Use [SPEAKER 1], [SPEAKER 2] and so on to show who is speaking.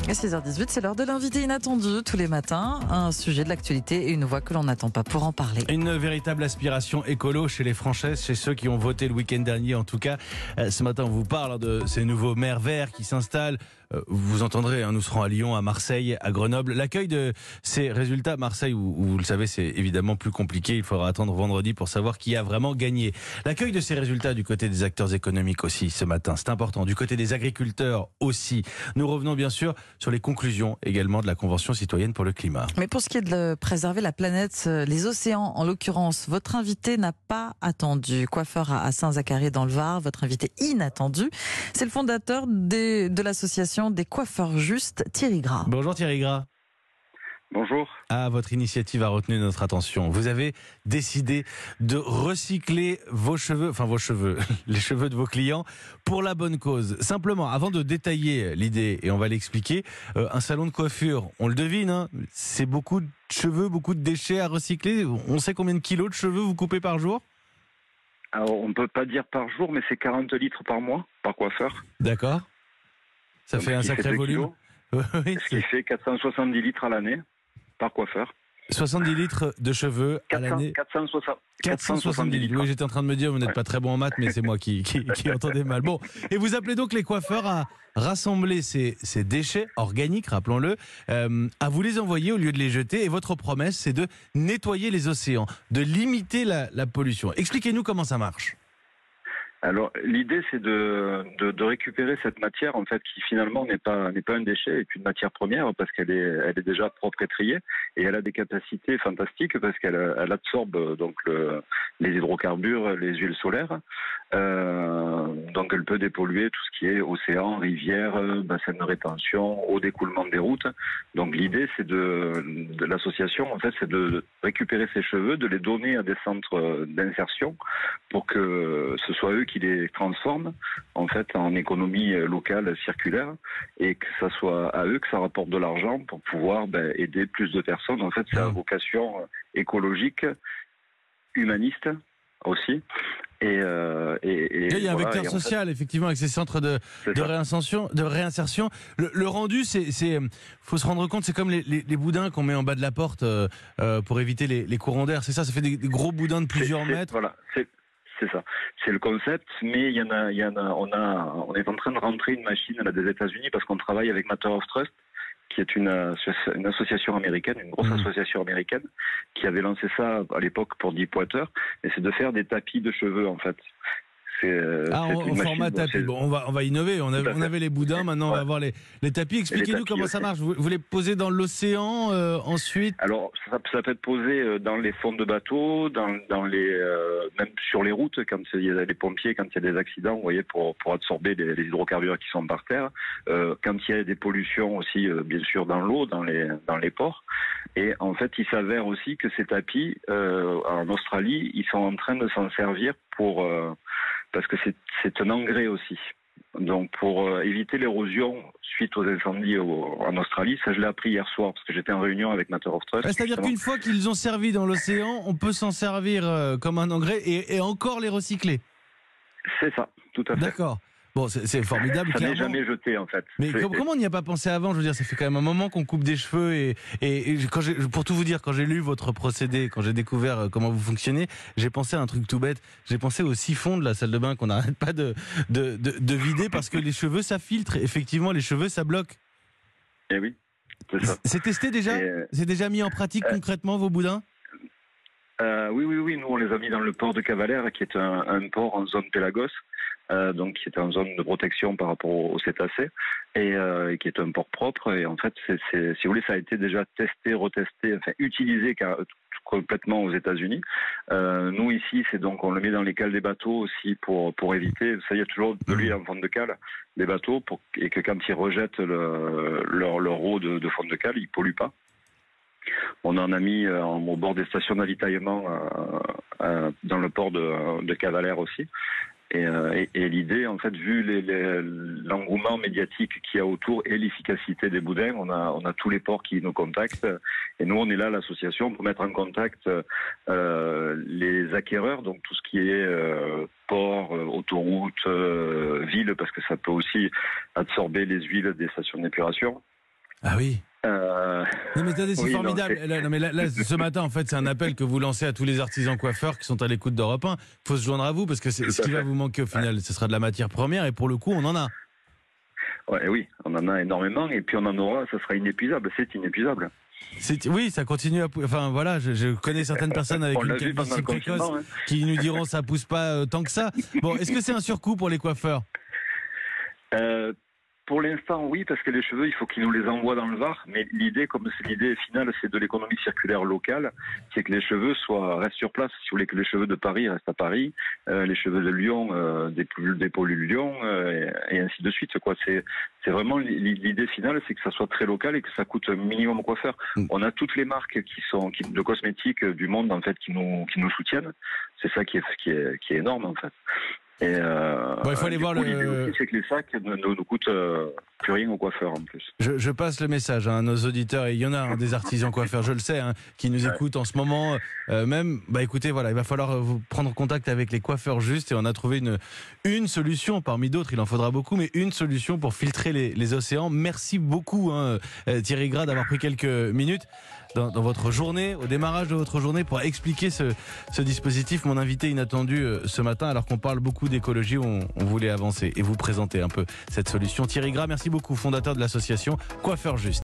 [SPEAKER 1] À 6h18, c'est l'heure de l'invité inattendu. Tous les matins, un sujet de l'actualité et une voix que l'on n'attend pas pour en parler.
[SPEAKER 2] Une véritable aspiration écolo chez les Françaises, chez ceux qui ont voté le week-end dernier en tout cas. Ce matin, on vous parle de ces nouveaux maires verts qui s'installent. Vous entendrez, nous serons à Lyon, à Marseille, à Grenoble. L'accueil de ces résultats à Marseille, où vous le savez, c'est évidemment plus compliqué. Il faudra attendre vendredi pour savoir qui a vraiment gagné. L'accueil de ces résultats du côté des acteurs économiques aussi ce matin, c'est important. Du côté des agriculteurs aussi. Nous revenons bien sûr sur les conclusions également de la Convention citoyenne pour le climat.
[SPEAKER 1] Mais pour ce qui est de préserver la planète, les océans en l'occurrence, votre invité n'a pas attendu. Coiffeur à Saint-Zacharie dans le Var, votre invité inattendu, c'est le fondateur de l'association des coiffeurs justes, Thierry Gras.
[SPEAKER 2] Bonjour Thierry Gras.
[SPEAKER 3] Bonjour.
[SPEAKER 2] Votre initiative a retenu notre attention. Vous avez décidé de recycler les cheveux de vos clients pour la bonne cause. Simplement, avant de détailler l'idée, et on va l'expliquer, un salon de coiffure, on le devine, c'est beaucoup de cheveux, beaucoup de déchets à recycler. On sait combien de kilos de cheveux vous coupez par jour ?
[SPEAKER 3] Alors, on ne peut pas dire par jour, mais c'est 40 litres par mois, par coiffeur.
[SPEAKER 2] D'accord. Ça
[SPEAKER 3] Donc,
[SPEAKER 2] fait un sacré volume. Oui,
[SPEAKER 3] ce qui fait 470 litres à l'année par coiffeur.
[SPEAKER 2] 70 litres de cheveux à l'année. 470 litres. Oui, j'étais en train de me dire, vous n'êtes pas très bon en maths, mais c'est moi qui entendais mal. Bon, et vous appelez donc les coiffeurs à rassembler ces déchets organiques, rappelons-le, à vous les envoyer au lieu de les jeter. Et votre promesse, c'est de nettoyer les océans, de limiter la pollution. Expliquez-nous comment ça marche.
[SPEAKER 3] Alors, l'idée, c'est de récupérer cette matière, en fait, qui finalement n'est pas un déchet, est une matière première, parce qu'elle est déjà propre et triée, et elle a des capacités fantastiques, parce qu'elle absorbe donc les hydrocarbures, les huiles solaires, donc elle peut dépolluer tout ce qui est océan, rivière, bassin de rétention, eau d'écoulement des routes. Donc l'idée, c'est de l'association, en fait, c'est de récupérer ces cheveux, de les donner à des centres d'insertion, pour que ce soit eux qui les transforment en fait en économie locale circulaire, et que ça soit à eux que ça rapporte de l'argent pour pouvoir aider plus de personnes. En fait, c'est à vocation écologique, humaniste aussi. Et
[SPEAKER 2] il y a un vecteur social, effectivement, avec ces centres de réinsertion. Le rendu, faut se rendre compte, c'est comme les boudins qu'on met en bas de la porte pour éviter les courants d'air. C'est ça, ça fait des gros boudins de plusieurs mètres.
[SPEAKER 3] Voilà, c'est ça. C'est le concept, mais on est en train de rentrer une machine des États-Unis, parce qu'on travaille avec Matter of Trust, qui est une association américaine, une grosse association américaine, qui avait lancé ça à l'époque pour Deepwater, et c'est de faire des tapis de cheveux, en fait.
[SPEAKER 2] En format tapis. Bon, on va innover. On avait les boudins, maintenant on va avoir les tapis. Expliquez-nous comment ça marche. Vous les posez dans l'océan ensuite?
[SPEAKER 3] Alors, ça peut être posé dans les fonds de bateaux, même sur les routes, quand il y a les pompiers, quand il y a des accidents, vous voyez, pour absorber les hydrocarbures qui sont par terre. Quand il y a des pollutions aussi, bien sûr, dans l'eau, dans les ports. Et en fait, il s'avère aussi que ces tapis, en Australie, ils sont en train de s'en servir parce que c'est un engrais aussi. Donc pour éviter l'érosion suite aux incendies en Australie, ça je l'ai appris hier soir, parce que j'étais en réunion avec Matter of Trust.
[SPEAKER 2] C'est-à-dire qu'une fois qu'ils ont servi dans l'océan, on peut s'en servir comme un engrais et encore les recycler. C'est ça,
[SPEAKER 3] tout à fait.
[SPEAKER 2] D'accord. Bon, c'est formidable.
[SPEAKER 3] Ça n'est jamais jeté, en fait.
[SPEAKER 2] Mais comment on n'y a pas pensé avant? Je veux dire, ça fait quand même un moment qu'on coupe des cheveux et pour tout vous dire, quand j'ai lu votre procédé, quand j'ai découvert comment vous fonctionnez, j'ai pensé à un truc tout bête. J'ai pensé au siphon de la salle de bain qu'on n'arrête pas de vider, parce que les cheveux, ça filtre. Effectivement, les cheveux, ça bloque.
[SPEAKER 3] Eh oui, c'est ça.
[SPEAKER 2] C'est testé déjà? C'est déjà mis en pratique concrètement, vos boudins?
[SPEAKER 3] Oui. Nous, on les a mis dans le port de Cavalère, qui est un port en zone Pélagos. Donc qui est en zone de protection par rapport aux cétacés, et qui est un port propre. Et en fait, si vous voulez, ça a été déjà testé, retesté, enfin utilisé complètement aux États-Unis. Nous ici, c'est donc on le met dans les cales des bateaux aussi pour éviter. Ça, il y a toujours de l'huile en fond de cale des bateaux, et que quand ils rejettent leur eau de fond de cale, ils polluent pas. On en a mis au bord des stations d'avitaillement dans le port de Cavalère aussi. Et l'idée, en fait, vu l'engouement médiatique qu'il y a autour et l'efficacité des boudins, on a tous les ports qui nous contactent. Et nous, on est là, l'association, pour mettre en contact les acquéreurs, donc tout ce qui est port, autoroute, ville, parce que ça peut aussi absorber les huiles des stations d'épuration.
[SPEAKER 2] Ah oui.
[SPEAKER 3] Euh,
[SPEAKER 2] Non mais attendez, c'est
[SPEAKER 3] Oui, non,
[SPEAKER 2] formidable. Non, mais là, ce matin, en fait, c'est un appel que vous lancez à tous les artisans coiffeurs qui sont à l'écoute d'Europe 1. Il faut se joindre à vous parce que c'est
[SPEAKER 3] Tout
[SPEAKER 2] ce
[SPEAKER 3] à
[SPEAKER 2] qui va
[SPEAKER 3] fait.
[SPEAKER 2] vous manquer au final. Ce sera de la matière première et pour le coup, on en a.
[SPEAKER 3] Ouais, oui, on en a énormément et puis on en aura, ça sera inépuisable, c'est inépuisable.
[SPEAKER 2] Oui, ça continue à. Enfin voilà, je connais certaines personnes avec
[SPEAKER 3] On
[SPEAKER 2] une
[SPEAKER 3] l'a vu pendant
[SPEAKER 2] calvitie
[SPEAKER 3] le
[SPEAKER 2] précoce
[SPEAKER 3] confinement. Hein.
[SPEAKER 2] qui nous diront ça pousse pas tant que ça. Bon, est-ce que c'est un surcoût pour les coiffeurs?
[SPEAKER 3] Euh, pour l'instant, oui, parce que les cheveux, il faut qu'ils nous les envoient dans le Var. Mais l'idée, comme c'est l'idée finale, c'est de l'économie circulaire locale, c'est que les cheveux restent sur place. Si vous voulez que les cheveux de Paris restent à Paris, les cheveux de Lyon dépolluent Lyon, et ainsi de suite. Quoi. C'est vraiment l'idée finale, c'est que ça soit très local et que ça coûte un minimum au coiffeur. On a toutes les marques de cosmétiques du monde en fait qui nous soutiennent. C'est ça qui est énorme en fait. Et
[SPEAKER 2] Bon, il faut aller voir
[SPEAKER 3] l'idée
[SPEAKER 2] le.
[SPEAKER 3] aussi, c'est que les sacs ne nous coûtent plus rien au coiffeur en plus.
[SPEAKER 2] Je passe le message à nos auditeurs, et il y en a des artisans coiffeurs, je le sais, qui nous écoutent en ce moment. Même, écoutez, voilà, il va falloir vous prendre contact avec les coiffeurs justes et on a trouvé une solution parmi d'autres. Il en faudra beaucoup, mais une solution pour filtrer les océans. Merci beaucoup, Thierry Gras, d'avoir pris quelques minutes dans votre journée, au démarrage de votre journée, pour expliquer ce dispositif. Mon invité inattendu ce matin, alors qu'on parle beaucoup d'écologie, on voulait avancer et vous présenter un peu cette solution. Thierry Gras, merci beaucoup, fondateur de l'association Coiffeurs Justes.